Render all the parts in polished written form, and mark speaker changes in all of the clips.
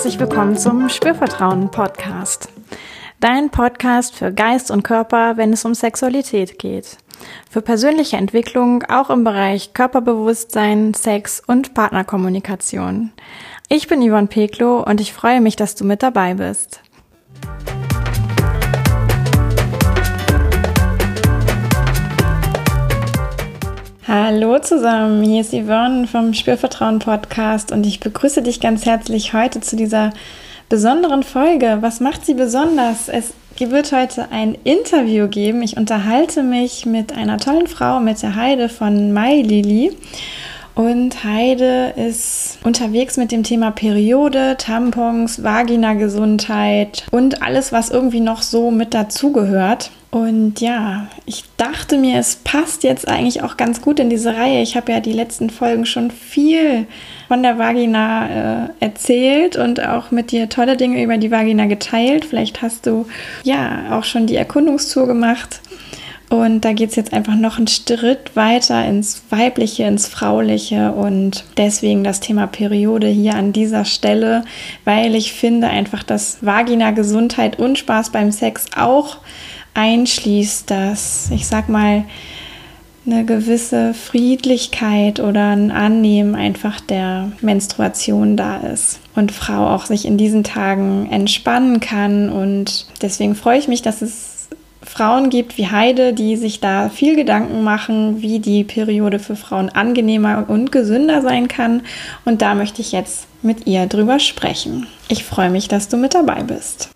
Speaker 1: herzlich willkommen zum Spürvertrauen-Podcast. Dein Podcast für Geist und Körper, wenn es um Sexualität geht. Für persönliche Entwicklung auch im Bereich Körperbewusstsein, Sex und Partnerkommunikation. Ich bin Yvonne Peklo und ich freue mich, dass du mit dabei bist. Hallo zusammen, hier ist Yvonne vom Spürvertrauen-Podcast und ich begrüße dich ganz herzlich heute zu dieser besonderen Folge. Was macht sie besonders? Es wird heute ein Interview geben. Ich unterhalte mich mit einer tollen Frau, mit der Heide von MyLily. Und Heide ist unterwegs mit dem Thema Periode, Tampons, Vagina-Gesundheit und alles, was irgendwie noch so mit dazugehört. Und ja, ich dachte mir, es passt jetzt eigentlich auch ganz gut in diese Reihe. Ich habe ja die letzten Folgen schon viel von der Vagina erzählt und auch mit dir tolle Dinge über die Vagina geteilt. Vielleicht hast du ja auch schon die Erkundungstour gemacht. Und da geht es jetzt einfach noch einen Schritt weiter ins Weibliche, ins Frauliche und deswegen das Thema Periode hier an dieser Stelle, weil ich finde einfach, dass Vagina-Gesundheit und Spaß beim Sex auch einschließt, dass, ich sag mal, eine gewisse Friedlichkeit oder ein Annehmen einfach der Menstruation da ist und Frau auch sich in diesen Tagen entspannen kann. Und deswegen freue ich mich, dass es Frauen gibt wie Heide, die sich da viel Gedanken machen, wie die Periode für Frauen angenehmer und gesünder sein kann. Und da möchte ich jetzt mit ihr drüber sprechen. Ich freue mich, dass du mit dabei bist.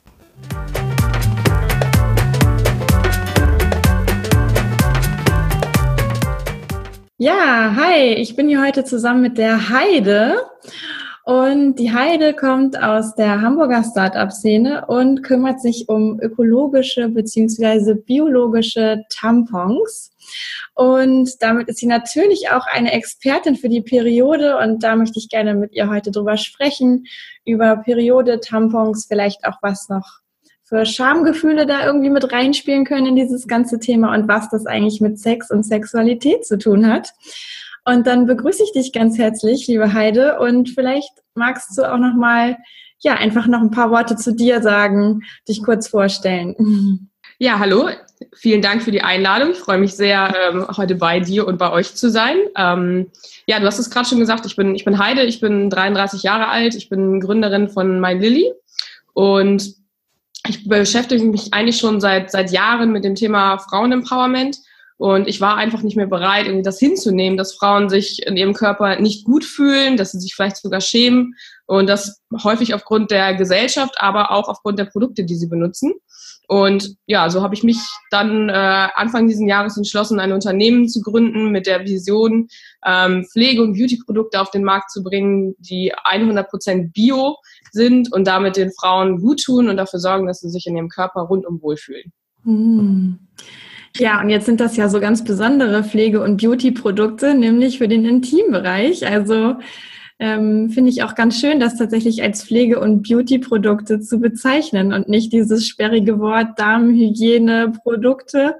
Speaker 1: Ja, hi, ich bin hier heute zusammen mit der Heide und die Heide kommt aus der Hamburger Start-up-Szene und kümmert sich um ökologische bzw. biologische Tampons und damit ist sie natürlich auch eine Expertin für die Periode und da möchte ich gerne mit ihr heute drüber sprechen, über Periode, Tampons, vielleicht auch was noch für Schamgefühle da irgendwie mit reinspielen können in dieses ganze Thema und was das eigentlich mit Sex und Sexualität zu tun hat. Und dann begrüße ich dich ganz herzlich, liebe Heide, und vielleicht magst du auch nochmal, ja, einfach noch ein paar Worte zu dir sagen, dich kurz vorstellen.
Speaker 2: Ja, hallo, vielen Dank für die Einladung. Ich freue mich sehr, heute bei dir und bei euch zu sein. Ja, du hast es gerade schon gesagt, ich bin Heide, ich bin 33 Jahre alt, ich bin Gründerin von MyLily und ich beschäftige mich eigentlich schon seit Jahren mit dem Thema Frauenempowerment und ich war einfach nicht mehr bereit, irgendwie das hinzunehmen, dass Frauen sich in ihrem Körper nicht gut fühlen, dass sie sich vielleicht sogar schämen und das häufig aufgrund der Gesellschaft, aber auch aufgrund der Produkte, die sie benutzen. Und ja, so habe ich mich dann Anfang dieses Jahres entschlossen, ein Unternehmen zu gründen mit der Vision, Pflege- und Beauty-Produkte auf den Markt zu bringen, die 100% Bio sind und damit den Frauen gut tun und dafür sorgen, dass sie sich in ihrem Körper rundum wohlfühlen.
Speaker 1: Ja, und jetzt sind das ja so ganz besondere Pflege- und Beauty-Produkte, nämlich für den Intimbereich. Also finde ich auch ganz schön, das tatsächlich als Pflege- und Beauty-Produkte zu bezeichnen und nicht dieses sperrige Wort Darmhygiene-Produkte.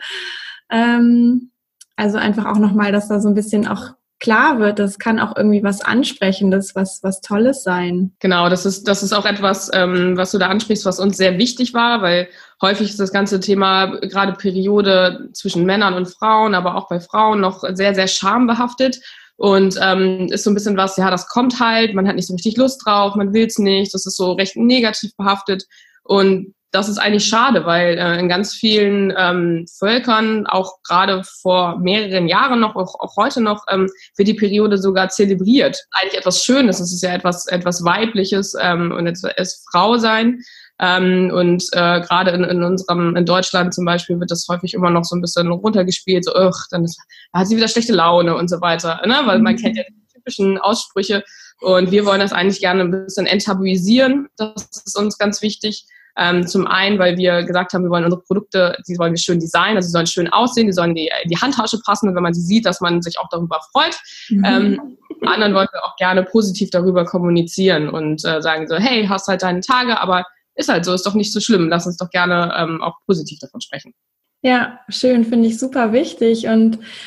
Speaker 1: Also einfach auch nochmal, dass da so ein bisschen auch klar wird, das kann auch irgendwie was Ansprechendes, was Tolles sein.
Speaker 2: Genau, das ist auch etwas, was du da ansprichst, was uns sehr wichtig war, weil häufig ist das ganze Thema, gerade Periode zwischen Männern und Frauen, aber auch bei Frauen noch sehr, sehr schambehaftet. Und ist so ein bisschen was, ja, das kommt halt, man hat nicht so richtig Lust drauf, man will es nicht, das ist so recht negativ behaftet. Und das ist eigentlich schade, weil in ganz vielen Völkern, auch gerade vor mehreren Jahren noch, auch heute noch, wird die Periode sogar zelebriert. Eigentlich etwas Schönes, es ist ja etwas Weibliches und es Frau sein. Und gerade in Deutschland zum Beispiel wird das häufig immer noch so ein bisschen runtergespielt, so, dann hat sie wieder schlechte Laune und so weiter, ne? Weil man kennt ja die typischen Aussprüche und wir wollen das eigentlich gerne ein bisschen enttabuisieren, das ist uns ganz wichtig. Zum einen, weil wir gesagt haben, wir wollen unsere Produkte, die wollen wir schön designen, also sie sollen schön aussehen, die sollen in die Handtasche passen und wenn man sie sieht, dass man sich auch darüber freut. Zum anderen wollen wir auch gerne positiv darüber kommunizieren und sagen so, hey, hast halt deine Tage, aber ist halt so, ist doch nicht so schlimm. Lass uns doch gerne auch positiv davon sprechen.
Speaker 1: Ja, schön, finde ich super wichtig. Und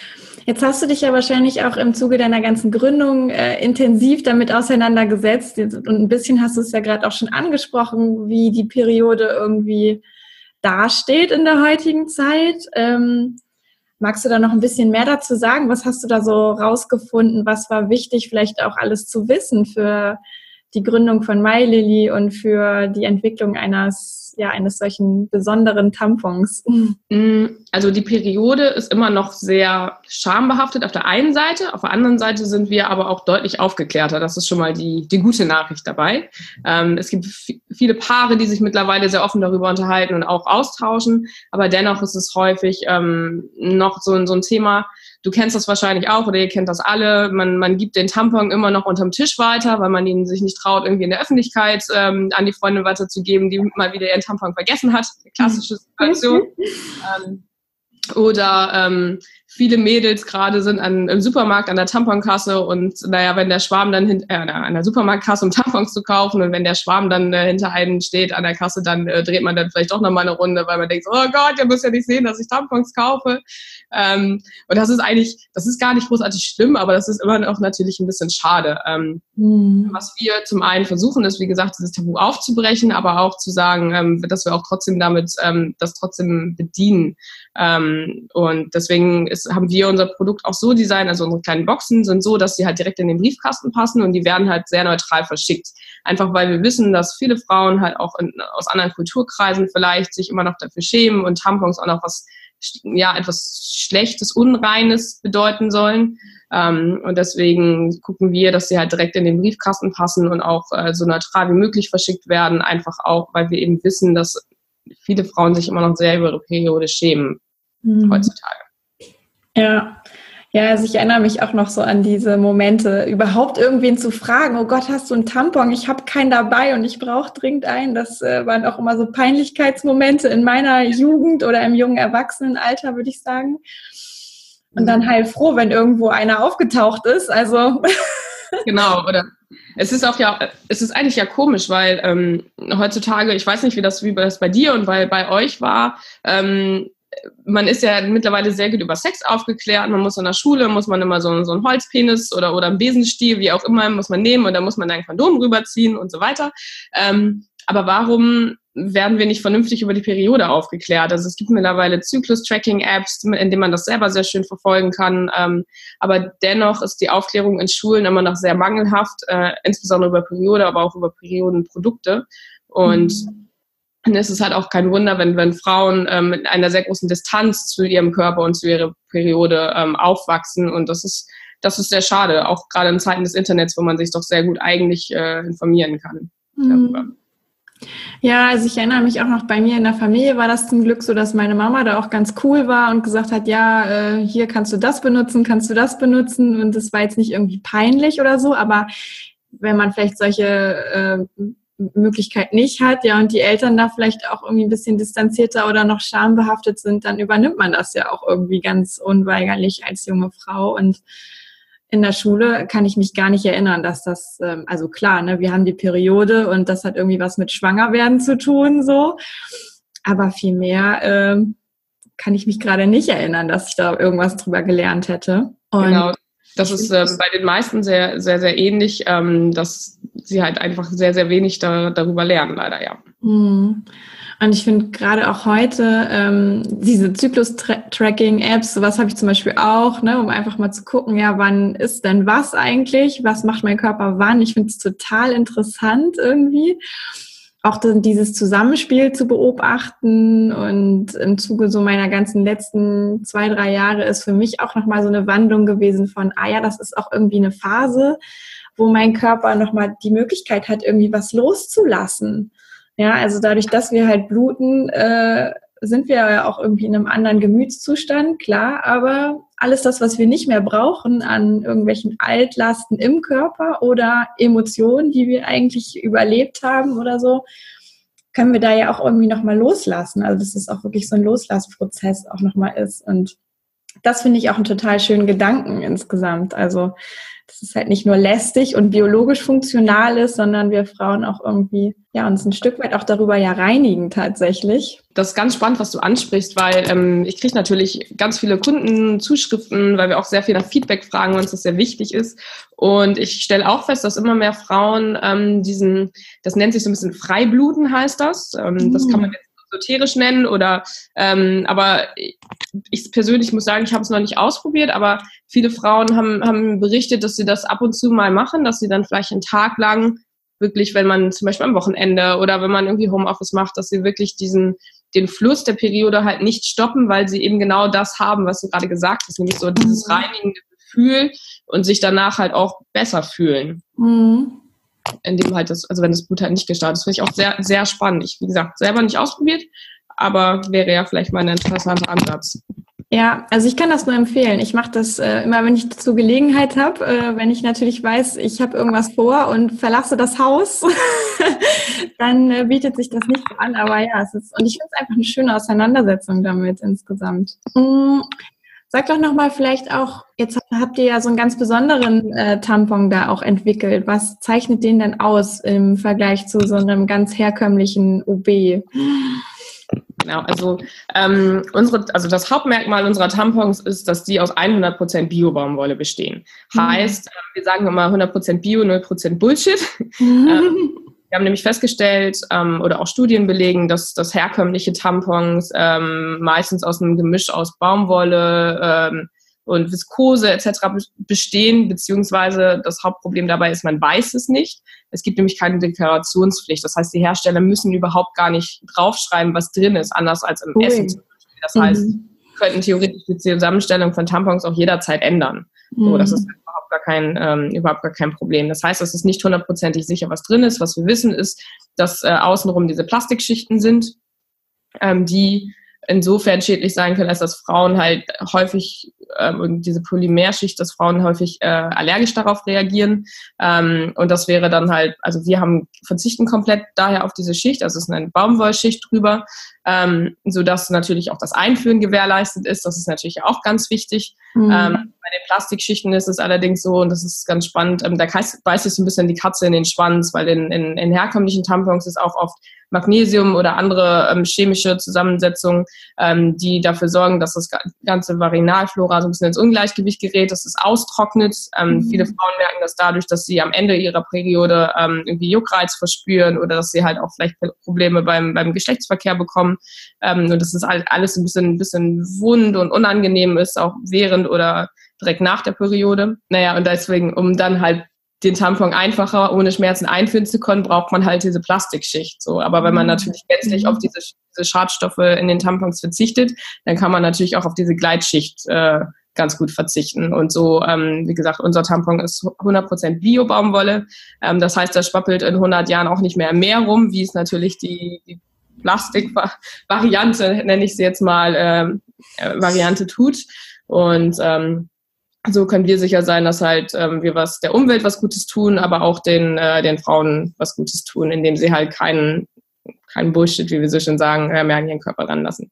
Speaker 1: Jetzt hast du dich ja wahrscheinlich auch im Zuge deiner ganzen Gründung intensiv damit auseinandergesetzt. Und ein bisschen hast du es ja gerade auch schon angesprochen, wie die Periode irgendwie dasteht in der heutigen Zeit. Magst du da noch ein bisschen mehr dazu sagen? Was hast du da so rausgefunden? Was war wichtig, vielleicht auch alles zu wissen für die Gründung von MyLily und für die Entwicklung eines solchen besonderen Tampons?
Speaker 2: Also die Periode ist immer noch sehr schambehaftet auf der einen Seite. Auf der anderen Seite sind wir aber auch deutlich aufgeklärter. Das ist schon mal die gute Nachricht dabei. Es gibt viele Paare, die sich mittlerweile sehr offen darüber unterhalten und auch austauschen. Aber dennoch ist es häufig noch so ein Thema. Du kennst das wahrscheinlich auch oder ihr kennt das alle. Man gibt den Tampon immer noch unterm Tisch weiter, weil man ihn sich nicht traut, irgendwie in der Öffentlichkeit an die Freundin weiterzugeben, die mal wieder ihren Tampon vergessen hat. Klassische Situation. Oder viele Mädels gerade sind im Supermarkt an der Tamponkasse und wenn der Schwarm dann an der Supermarktkasse, um Tampons zu kaufen, und wenn der Schwarm dann hinter einem steht an der Kasse, dann dreht man dann vielleicht doch nochmal eine Runde, weil man denkt, oh Gott, ihr müsst ja nicht sehen, dass ich Tampons kaufe. Und das ist gar nicht großartig schlimm, aber das ist immer noch natürlich ein bisschen schade. Was wir zum einen versuchen, ist, wie gesagt, dieses Tabu aufzubrechen, aber auch zu sagen, dass wir auch trotzdem damit das trotzdem bedienen. Und deswegen haben wir unser Produkt auch so designt, also unsere kleinen Boxen sind so, dass sie halt direkt in den Briefkasten passen und die werden halt sehr neutral verschickt. Einfach weil wir wissen, dass viele Frauen halt auch aus anderen Kulturkreisen vielleicht sich immer noch dafür schämen und Tampons auch noch etwas Schlechtes, Unreines bedeuten sollen. Und deswegen gucken wir, dass sie halt direkt in den Briefkasten passen und auch so neutral wie möglich verschickt werden, einfach auch, weil wir eben wissen, dass viele Frauen sich immer noch sehr über ihre Periode schämen heutzutage.
Speaker 1: Ja. Ja, also ich erinnere mich auch noch so an diese Momente, überhaupt irgendwen zu fragen, oh Gott, hast du einen Tampon? Ich habe keinen dabei und ich brauche dringend einen. Das waren auch immer so Peinlichkeitsmomente in meiner Jugend oder im jungen Erwachsenenalter, würde ich sagen. Und dann heilfroh, wenn irgendwo einer aufgetaucht ist. Also
Speaker 2: genau, oder es ist eigentlich ja komisch, weil heutzutage, ich weiß nicht, wie das bei dir und bei euch war, man ist ja mittlerweile sehr gut über Sex aufgeklärt. Man muss in der Schule, muss man immer so einen Holzpenis oder einen Besenstiel, wie auch immer, muss man nehmen und da muss man dann ein Kondom rüberziehen und so weiter. Aber warum werden wir nicht vernünftig über die Periode aufgeklärt? Also es gibt mittlerweile Zyklus-Tracking-Apps, in denen man das selber sehr schön verfolgen kann. Aber dennoch ist die Aufklärung in Schulen immer noch sehr mangelhaft, insbesondere über Periode, aber auch über Periodenprodukte. Und es ist halt auch kein Wunder, wenn Frauen mit einer sehr großen Distanz zu ihrem Körper und zu ihrer Periode aufwachsen. Und das ist sehr schade, auch gerade in Zeiten des Internets, wo man sich doch sehr gut eigentlich informieren kann darüber.
Speaker 1: Ja, also ich erinnere mich auch noch, bei mir in der Familie war das zum Glück so, dass meine Mama da auch ganz cool war und gesagt hat, ja, hier kannst du das benutzen. Und das war jetzt nicht irgendwie peinlich oder so, aber wenn man vielleicht solche Möglichkeit nicht hat, ja, und die Eltern da vielleicht auch irgendwie ein bisschen distanzierter oder noch schambehaftet sind, dann übernimmt man das ja auch irgendwie ganz unweigerlich als junge Frau. Und in der Schule kann ich mich gar nicht erinnern, dass das, also klar, ne, wir haben die Periode und das hat irgendwie was mit Schwangerwerden zu tun, so. Aber viel mehr kann ich mich gerade nicht erinnern, dass ich da irgendwas drüber gelernt hätte. Und
Speaker 2: genau. Das ist bei den meisten sehr, sehr, sehr ähnlich, dass sie halt einfach sehr, sehr wenig darüber lernen, leider, ja.
Speaker 1: Und ich finde gerade auch heute diese Zyklus-Tracking-Apps, sowas habe ich zum Beispiel auch, ne, um einfach mal zu gucken, ja, wann ist denn was eigentlich? Was macht mein Körper wann? Ich finde es total interessant irgendwie. Auch dieses Zusammenspiel zu beobachten und im Zuge so meiner ganzen letzten 2-3 Jahre ist für mich auch nochmal so eine Wandlung gewesen von, das ist auch irgendwie eine Phase, wo mein Körper nochmal die Möglichkeit hat, irgendwie was loszulassen. Ja, also dadurch, dass wir halt bluten, sind wir ja auch irgendwie in einem anderen Gemütszustand, klar, aber alles das, was wir nicht mehr brauchen an irgendwelchen Altlasten im Körper oder Emotionen, die wir eigentlich überlebt haben oder so, können wir da ja auch irgendwie nochmal loslassen. Also dass es auch wirklich so ein Loslassprozess auch nochmal ist. Und das finde ich auch einen total schönen Gedanken insgesamt. Also, dass es halt nicht nur lästig und biologisch funktional ist, sondern wir Frauen auch irgendwie, ja, uns ein Stück weit auch darüber ja reinigen tatsächlich.
Speaker 2: Das ist ganz spannend, was du ansprichst, weil ich kriege natürlich ganz viele Kundenzuschriften, weil wir auch sehr viel nach Feedback fragen, weil uns das sehr wichtig ist. Und ich stelle auch fest, dass immer mehr Frauen das nennt sich so ein bisschen Freibluten, heißt das. Das kann man jetzt esoterisch nennen aber ich persönlich muss sagen, ich habe es noch nicht ausprobiert, aber viele Frauen haben berichtet, dass sie das ab und zu mal machen, dass sie dann vielleicht einen Tag lang wirklich, wenn man zum Beispiel am Wochenende oder wenn man irgendwie Homeoffice macht, dass sie wirklich den Fluss der Periode halt nicht stoppen, weil sie eben genau das haben, was du gerade gesagt hast, nämlich so dieses reinigende Gefühl und sich danach halt auch besser fühlen. Indem halt wenn das Blut halt nicht gestartet ist. Das finde ich auch sehr, sehr spannend. Ich, wie gesagt, selber nicht ausprobiert, aber wäre ja vielleicht mal ein interessanter Ansatz.
Speaker 1: Ja, also ich kann das nur empfehlen. Ich mache das immer, wenn ich dazu Gelegenheit habe, wenn ich natürlich weiß, ich habe irgendwas vor und verlasse das Haus, dann bietet sich das nicht so an. Aber ja, und ich finde es einfach eine schöne Auseinandersetzung damit insgesamt. Sag doch nochmal vielleicht auch, jetzt habt ihr ja so einen ganz besonderen Tampon da auch entwickelt. Was zeichnet den denn aus im Vergleich zu so einem ganz herkömmlichen OB?
Speaker 2: Genau, also das Hauptmerkmal unserer Tampons ist, dass die aus 100% Bio-Baumwolle bestehen. Heißt, wir sagen immer 100% Bio, 0% Bullshit. Wir haben nämlich festgestellt oder auch Studien belegen, dass herkömmliche Tampons meistens aus einem Gemisch aus Baumwolle und Viskose etc. bestehen, beziehungsweise das Hauptproblem dabei ist, man weiß es nicht. Es gibt nämlich keine Deklarationspflicht. Das heißt, die Hersteller müssen überhaupt gar nicht draufschreiben, was drin ist, anders als im Essen zum Beispiel. Das heißt, sie könnten theoretisch die Zusammenstellung von Tampons auch jederzeit ändern. So, das ist überhaupt gar kein Problem. Das heißt, es ist nicht 100% sicher, was drin ist. Was wir wissen, ist, dass außenrum diese Plastikschichten sind, die insofern schädlich sein können, als dass Frauen halt häufig, und diese Polymerschicht, dass Frauen häufig allergisch darauf reagieren. Und das wäre dann halt, also wir verzichten komplett daher auf diese Schicht, also es ist eine Baumwollschicht drüber, sodass natürlich auch das Einführen gewährleistet ist. Das ist natürlich auch ganz wichtig. Bei den Plastikschichten ist es allerdings so, und das ist ganz spannend, da beißt sich so ein bisschen die Katze in den Schwanz, weil in herkömmlichen Tampons ist auch oft Magnesium oder andere chemische Zusammensetzungen, die dafür sorgen, dass das ganze Vaginalflora so ein bisschen ins Ungleichgewicht gerät, dass es austrocknet. Viele Frauen merken das dadurch, dass sie am Ende ihrer Periode irgendwie Juckreiz verspüren oder dass sie halt auch vielleicht Probleme beim Geschlechtsverkehr bekommen. Und das ist alles ein bisschen wund und unangenehm ist, auch während oder direkt nach der Periode. Naja, und deswegen, um dann halt den Tampon einfacher ohne Schmerzen einführen zu können, braucht man halt diese Plastikschicht. So, aber wenn man natürlich gänzlich auf diese Schadstoffe in den Tampons verzichtet, dann kann man natürlich auch auf diese Gleitschicht ganz gut verzichten. Und so, wie gesagt, unser Tampon ist 100% Bio-Baumwolle. Das heißt, das schwappelt in 100 Jahren auch nicht mehr im Meer rum, wie es natürlich die Plastik-Variante, nenne ich sie jetzt mal, Variante tut. Und so können wir sicher sein, dass halt wir der Umwelt was Gutes tun, aber auch den Frauen was Gutes tun, indem sie halt keinen Bullshit, wie wir so schön sagen, mehr an ihren Körper ranlassen.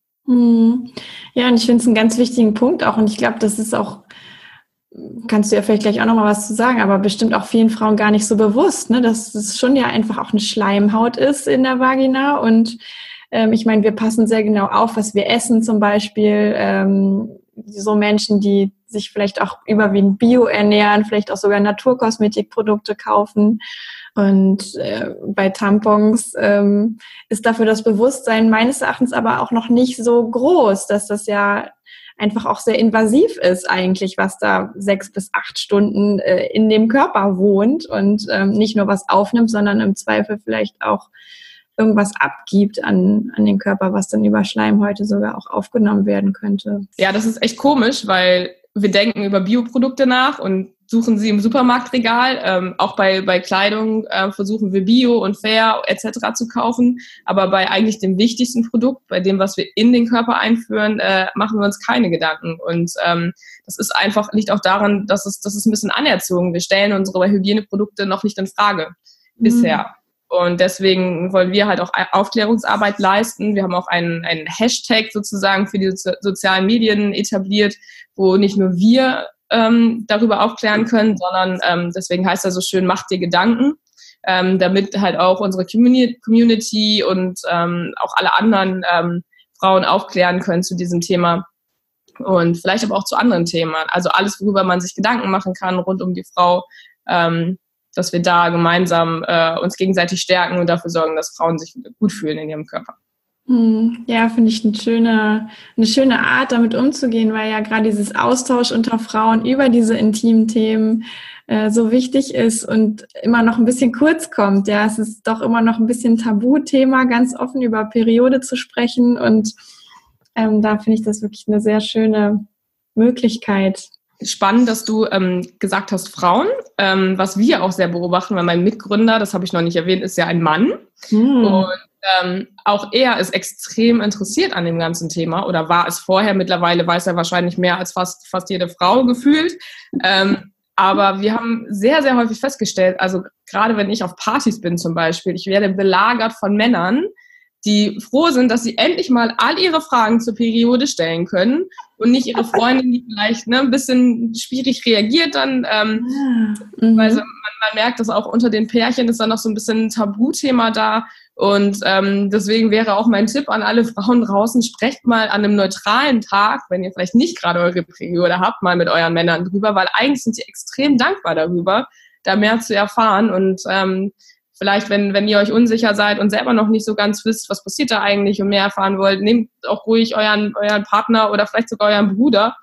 Speaker 1: Ja, und ich finde es einen ganz wichtigen Punkt auch. Und ich glaube, das ist auch, kannst du ja vielleicht gleich auch nochmal was zu sagen, aber bestimmt auch vielen Frauen gar nicht so bewusst, ne, dass es schon ja einfach auch eine Schleimhaut ist in der Vagina. Und ich meine, wir passen sehr genau auf, was wir essen zum Beispiel. So Menschen, die sich vielleicht auch überwiegend Bio ernähren, vielleicht auch sogar Naturkosmetikprodukte kaufen. Und bei Tampons ist dafür das Bewusstsein meines Erachtens aber auch noch nicht so groß, dass das ja einfach auch sehr invasiv ist eigentlich, was da 6 bis 8 Stunden in dem Körper wohnt und nicht nur was aufnimmt, sondern im Zweifel vielleicht auch irgendwas abgibt an den Körper, was dann über Schleimhäute sogar auch aufgenommen werden könnte.
Speaker 2: Ja, das ist echt komisch, weil wir denken über Bioprodukte nach und suchen sie im Supermarktregal. Auch bei Kleidung versuchen wir Bio und Fair etc. zu kaufen. Aber bei eigentlich dem wichtigsten Produkt, bei dem, was wir in den Körper einführen, machen wir uns keine Gedanken. Und das ist einfach, liegt auch daran, dass es ein bisschen anerzogen. Wir stellen unsere Hygieneprodukte noch nicht in Frage bisher. Und deswegen wollen wir halt auch Aufklärungsarbeit leisten. Wir haben auch einen Hashtag sozusagen für die sozialen Medien etabliert, wo nicht nur wir darüber aufklären können, sondern deswegen heißt er so schön, macht dir Gedanken, damit halt auch unsere Community und auch alle anderen Frauen aufklären können zu diesem Thema und vielleicht aber auch zu anderen Themen. Also alles, worüber man sich Gedanken machen kann rund um die Frau, dass wir da gemeinsam uns gegenseitig stärken und dafür sorgen, dass Frauen sich gut fühlen in ihrem Körper.
Speaker 1: Ja, finde ich eine schöne Art, damit umzugehen, weil ja gerade dieses Austausch unter Frauen über diese intimen Themen so wichtig ist und immer noch ein bisschen kurz kommt. Ja, es ist doch immer noch ein bisschen Tabuthema, ganz offen über Periode zu sprechen und da finde ich das wirklich eine sehr schöne Möglichkeit.
Speaker 2: Spannend, dass du gesagt hast Frauen, was wir auch sehr beobachten, weil mein Mitgründer, das habe ich noch nicht erwähnt, ist ja ein Mann und auch er ist extrem interessiert an dem ganzen Thema oder war es vorher. Mittlerweile weiß er wahrscheinlich mehr als fast jede Frau gefühlt. Aber wir haben sehr, sehr häufig festgestellt, also gerade wenn ich auf Partys bin zum Beispiel, ich werde belagert von Männern, die froh sind, dass sie endlich mal all ihre Fragen zur Periode stellen können und nicht ihre Freundin, die vielleicht ein bisschen schwierig reagiert dann, weil man merkt, dass auch unter den Pärchen ist dann noch so ein bisschen ein Tabuthema da. Und deswegen wäre auch mein Tipp an alle Frauen draußen, sprecht mal an einem neutralen Tag, wenn ihr vielleicht nicht gerade eure Periode habt, mal mit euren Männern drüber, weil eigentlich sind sie extrem dankbar darüber, da mehr zu erfahren. Und vielleicht, wenn ihr euch unsicher seid und selber noch nicht so ganz wisst, was passiert da eigentlich und mehr erfahren wollt, nehmt auch ruhig euren Partner oder vielleicht sogar euren Bruder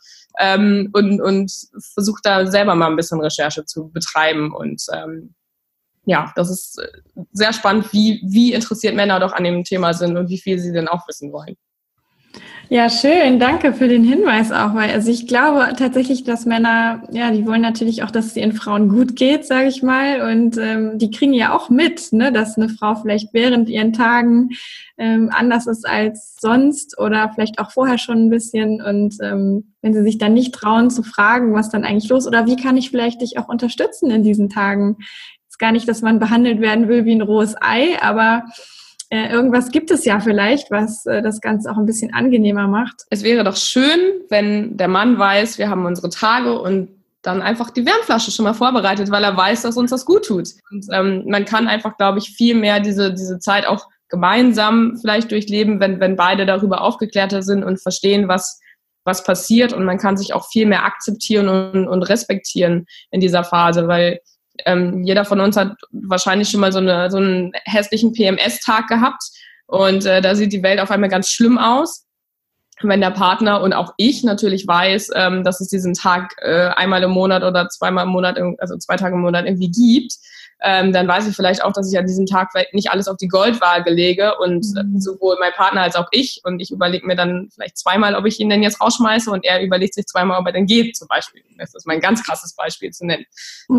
Speaker 2: und versucht da selber mal ein bisschen Recherche zu betreiben. Und ja, das ist sehr spannend, wie interessiert Männer doch an dem Thema sind und wie viel sie denn auch wissen wollen.
Speaker 1: Ja, schön. Danke für den Hinweis auch, weil also ich glaube tatsächlich, dass Männer, ja, die wollen natürlich auch, dass es ihren Frauen gut geht, sage ich mal, und die kriegen ja auch mit, ne, dass eine Frau vielleicht während ihren Tagen anders ist als sonst oder vielleicht auch vorher schon ein bisschen und wenn sie sich dann nicht trauen zu fragen, was dann eigentlich los oder wie kann ich vielleicht dich auch unterstützen in diesen Tagen? Ist gar nicht, dass man behandelt werden will wie ein rohes Ei, aber irgendwas gibt es ja vielleicht, was das Ganze auch ein bisschen angenehmer macht.
Speaker 2: Es wäre doch schön, wenn der Mann weiß, wir haben unsere Tage und dann einfach die Wärmflasche schon mal vorbereitet, weil er weiß, dass uns das gut tut. Und man kann einfach, glaube ich, viel mehr diese Zeit auch gemeinsam vielleicht durchleben, wenn beide darüber aufgeklärter sind und verstehen, was passiert. Und man kann sich auch viel mehr akzeptieren und respektieren in dieser Phase, weil jeder von uns hat wahrscheinlich schon mal so einen hässlichen PMS-Tag gehabt und da sieht die Welt auf einmal ganz schlimm aus. Wenn der Partner und auch ich natürlich weiß, dass es diesen Tag einmal im Monat oder zweimal im Monat, also 2 Tage im Monat irgendwie gibt, dann weiß ich vielleicht auch, dass ich an diesem Tag vielleicht nicht alles auf die Goldwaage lege und sowohl mein Partner als auch ich und ich überlege mir dann vielleicht zweimal, ob ich ihn denn jetzt rausschmeiße und er überlegt sich zweimal, ob er denn geht zum Beispiel. Das ist mein ganz krasses Beispiel zu nennen.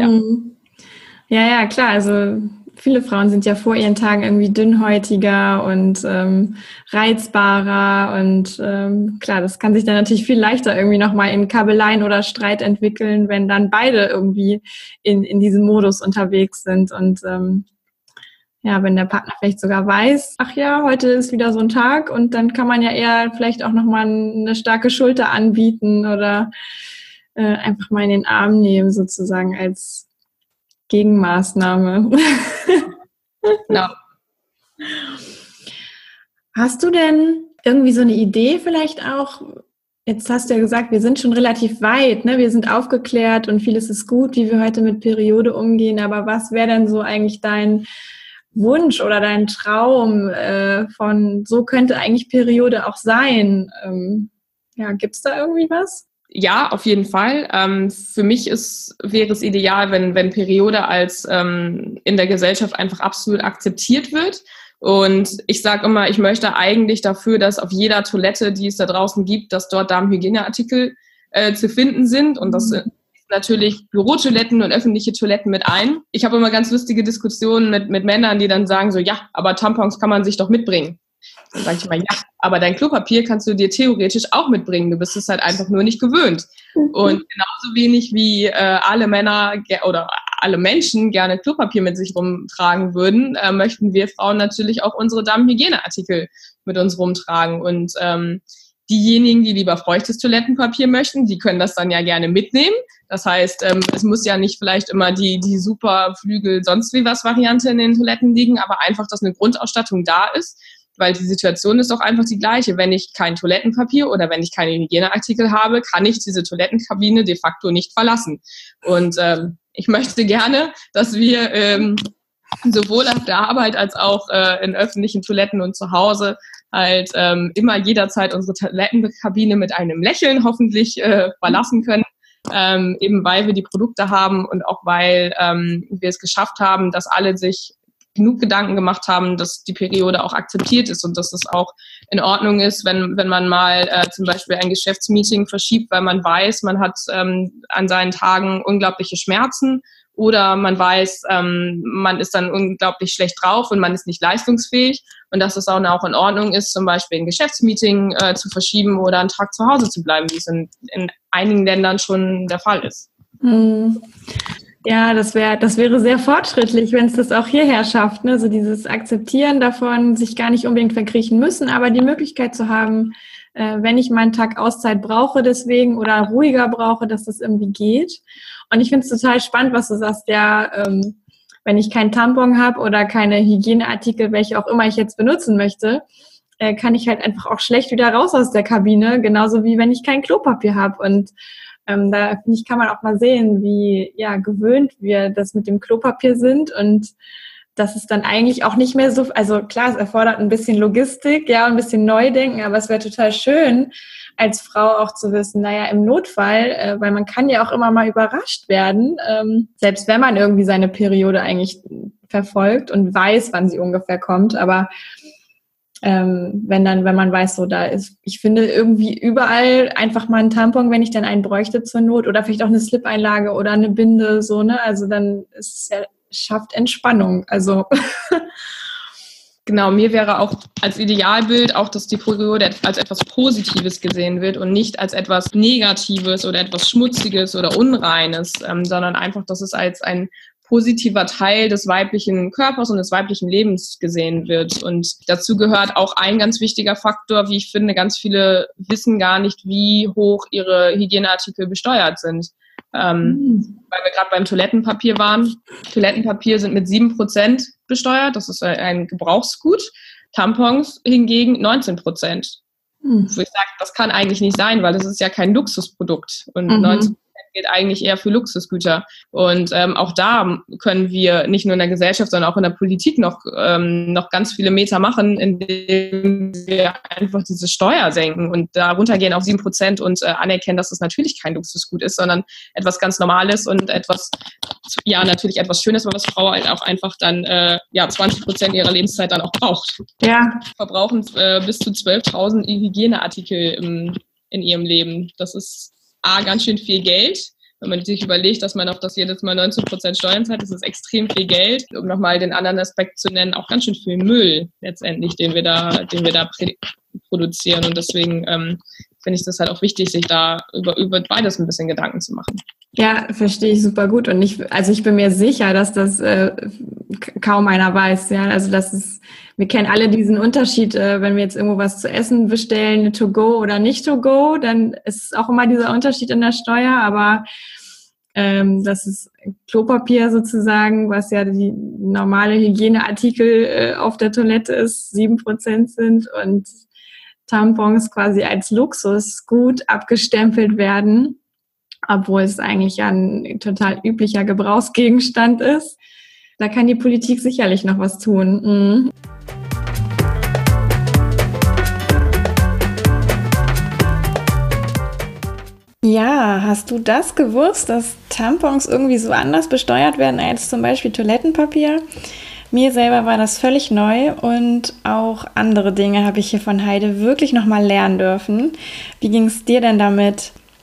Speaker 1: Ja, klar. Also viele Frauen sind ja vor ihren Tagen irgendwie dünnhäutiger und reizbarer und klar, das kann sich dann natürlich viel leichter irgendwie nochmal in Kabeleien oder Streit entwickeln, wenn dann beide irgendwie in diesem Modus unterwegs sind und ja, wenn der Partner vielleicht sogar weiß, ach ja, heute ist wieder so ein Tag und dann kann man ja eher vielleicht auch nochmal eine starke Schulter anbieten oder einfach mal in den Arm nehmen sozusagen als Gegenmaßnahme.
Speaker 2: Genau.
Speaker 1: Hast du denn irgendwie so eine Idee vielleicht auch? Jetzt hast du ja gesagt, wir sind schon relativ weit, ne? Wir sind aufgeklärt und vieles ist gut, wie wir heute mit Periode umgehen. Aber was wäre denn so eigentlich dein Wunsch oder dein Traum von, so könnte eigentlich Periode auch sein? Ja, gibt's da irgendwie was?
Speaker 2: Ja, auf jeden Fall. Für mich wäre es ideal, wenn Periode als in der Gesellschaft einfach absolut akzeptiert wird. Und ich sage immer, ich möchte eigentlich dafür, dass auf jeder Toilette, die es da draußen gibt, dass dort Darmhygieneartikel zu finden sind. Und das sind natürlich Bürotoiletten und öffentliche Toiletten mit ein. Ich habe immer ganz lustige Diskussionen mit Männern, die dann sagen so, ja, aber Tampons kann man sich doch mitbringen. Dann sage ich mal, ja, aber dein Klopapier kannst du dir theoretisch auch mitbringen. Du bist es halt einfach nur nicht gewöhnt. Und genauso wenig wie alle Männer oder alle Menschen gerne Klopapier mit sich rumtragen würden, möchten wir Frauen natürlich auch unsere Damenhygieneartikel mit uns rumtragen. Und diejenigen, die lieber feuchtes Toilettenpapier möchten, die können das dann ja gerne mitnehmen. Das heißt, es muss ja nicht vielleicht immer die super Flügel sonst wie was Variante in den Toiletten liegen, aber einfach, dass eine Grundausstattung da ist, weil die Situation ist doch einfach die gleiche. Wenn ich kein Toilettenpapier oder wenn ich keine Hygieneartikel habe, kann ich diese Toilettenkabine de facto nicht verlassen. Und ich möchte gerne, dass wir sowohl auf der Arbeit als auch in öffentlichen Toiletten und zu Hause halt immer jederzeit unsere Toilettenkabine mit einem Lächeln hoffentlich verlassen können. Eben weil wir die Produkte haben und auch weil wir es geschafft haben, dass alle sich genug Gedanken gemacht haben, dass die Periode auch akzeptiert ist und dass es auch in Ordnung ist, wenn man mal zum Beispiel ein Geschäftsmeeting verschiebt, weil man weiß, man hat an seinen Tagen unglaubliche Schmerzen oder man weiß, man ist dann unglaublich schlecht drauf und man ist nicht leistungsfähig und dass es auch in Ordnung ist, zum Beispiel ein Geschäftsmeeting zu verschieben oder einen Tag zu Hause zu bleiben, wie es in einigen Ländern schon der Fall ist.
Speaker 1: Ja, das wäre sehr fortschrittlich, wenn es das auch hierher schafft, ne? So dieses Akzeptieren davon, sich gar nicht unbedingt verkriechen müssen, aber die Möglichkeit zu haben, wenn ich mal einen Tag Auszeit brauche deswegen oder ruhiger brauche, dass das irgendwie geht. Und ich finde es total spannend, was du sagst, ja, wenn ich keinen Tampon habe oder keine Hygieneartikel, welche auch immer ich jetzt benutzen möchte, kann ich halt einfach auch schlecht wieder raus aus der Kabine, genauso wie wenn ich kein Klopapier habe. Und da, finde ich, kann man auch mal sehen, wie gewöhnt wir das mit dem Klopapier sind und dass es dann eigentlich auch nicht mehr so, also klar, es erfordert ein bisschen Logistik, ein bisschen Neudenken, aber es wäre total schön, als Frau auch zu wissen, im Notfall, weil man kann ja auch immer mal überrascht werden, selbst wenn man irgendwie seine Periode eigentlich verfolgt und weiß, wann sie ungefähr kommt, aber wenn man weiß, so da ist, ich finde irgendwie überall einfach mal ein Tampon, wenn ich dann einen bräuchte zur Not oder vielleicht auch eine Slip-Einlage oder eine Binde, so, ne, also dann ist es schafft Entspannung, also.
Speaker 2: Genau, mir wäre auch als Idealbild auch, dass die Periode als etwas Positives gesehen wird und nicht als etwas Negatives oder etwas Schmutziges oder Unreines, sondern einfach, dass es als ein positiver Teil des weiblichen Körpers und des weiblichen Lebens gesehen wird. Und dazu gehört auch ein ganz wichtiger Faktor, wie ich finde, ganz viele wissen gar nicht, wie hoch ihre Hygieneartikel besteuert sind. Weil wir gerade beim Toilettenpapier waren. Toilettenpapier sind mit 7% besteuert, das ist ein Gebrauchsgut. Tampons hingegen 19%. Wo ich sage, das kann eigentlich nicht sein, weil das ist ja kein Luxusprodukt. Und 19% gilt eigentlich eher für Luxusgüter. Und auch da können wir nicht nur in der Gesellschaft, sondern auch in der Politik noch ganz viele Meter machen, indem wir einfach diese Steuer senken und da runtergehen auf 7% und anerkennen, dass das natürlich kein Luxusgut ist, sondern etwas ganz Normales und etwas, natürlich etwas Schönes, weil was Frau halt auch einfach dann 20% ihrer Lebenszeit dann auch braucht.
Speaker 1: Ja.
Speaker 2: Verbrauchen bis zu 12.000 Hygieneartikel in ihrem Leben. Das ist ganz schön viel Geld. Wenn man sich überlegt, dass man auf das jedes Mal 19% Steuern zahlt, das ist extrem viel Geld. Um nochmal den anderen Aspekt zu nennen, auch ganz schön viel Müll letztendlich, den wir da produzieren. Und deswegen finde ich das halt auch wichtig, sich da über beides ein bisschen Gedanken zu machen.
Speaker 1: Ja, verstehe ich super gut. Und ich bin mir sicher, dass das kaum einer weiß. Ja, also wir kennen alle diesen Unterschied, wenn wir jetzt irgendwo was zu essen bestellen, to go oder nicht to go, dann ist auch immer dieser Unterschied in der Steuer. Aber das ist Klopapier sozusagen, was ja die normale Hygieneartikel auf der Toilette ist, 7% sind und Tampons quasi als Luxusgut abgestempelt werden, obwohl es eigentlich ja ein total üblicher Gebrauchsgegenstand ist. Da kann die Politik sicherlich noch was tun. Ja, hast du das gewusst, dass Tampons irgendwie so anders besteuert werden als zum Beispiel Toilettenpapier? Mir selber war das völlig neu und auch andere Dinge habe ich hier von Heide wirklich nochmal lernen dürfen. Wie ging es dir denn damit?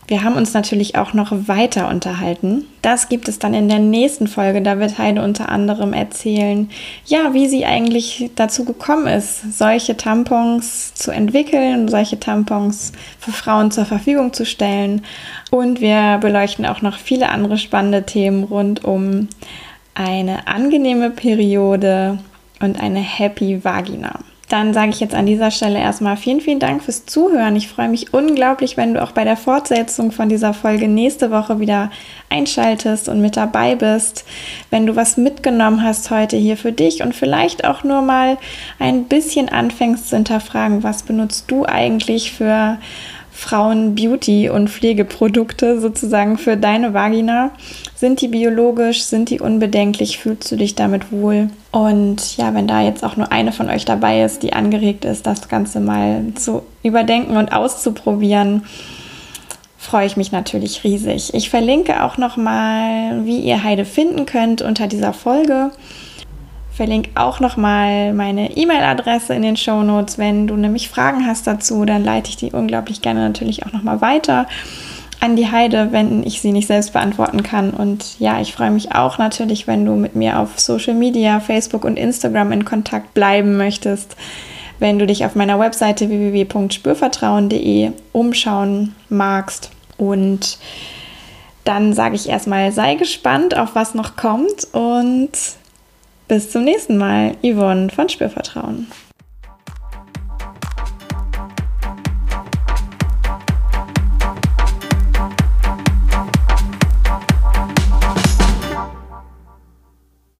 Speaker 1: wir haben uns natürlich auch noch weiter unterhalten. Das gibt es dann in der nächsten Folge. Da wird Heide unter anderem erzählen, ja, wie sie eigentlich dazu gekommen ist, solche Tampons zu entwickeln, solche Tampons für Frauen zur Verfügung zu stellen. Und wir beleuchten auch noch viele andere spannende Themen rund um eine angenehme Periode und eine happy Vagina. Dann sage ich jetzt an dieser Stelle erstmal vielen, vielen Dank fürs Zuhören. Ich freue mich unglaublich, wenn du auch bei der Fortsetzung von dieser Folge nächste Woche wieder einschaltest und mit dabei bist. Wenn du was mitgenommen hast heute hier für dich und vielleicht auch nur mal ein bisschen anfängst zu hinterfragen, was benutzt du eigentlich für Frauen-Beauty- und Pflegeprodukte sozusagen für deine Vagina. Sind die biologisch, sind die unbedenklich, fühlst du dich damit wohl? Und ja, wenn da jetzt auch nur eine von euch dabei ist, die angeregt ist, das Ganze mal zu überdenken und auszuprobieren, freue ich mich natürlich riesig. Ich verlinke auch nochmal, wie ihr Heide finden könnt unter dieser Folge. Verlinke auch nochmal meine E-Mail-Adresse in den Shownotes. Wenn du nämlich Fragen hast dazu, dann leite ich die unglaublich gerne natürlich auch nochmal weiter an die Heide, wenn ich sie nicht selbst beantworten kann. Und ja, ich freue mich auch natürlich, wenn du mit mir auf Social Media, Facebook und Instagram in Kontakt bleiben möchtest, wenn du dich auf meiner Webseite www.spürvertrauen.de umschauen magst. Und dann sage ich erstmal, sei gespannt, auf was noch kommt und bis zum nächsten Mal. Yvonne von Spürvertrauen.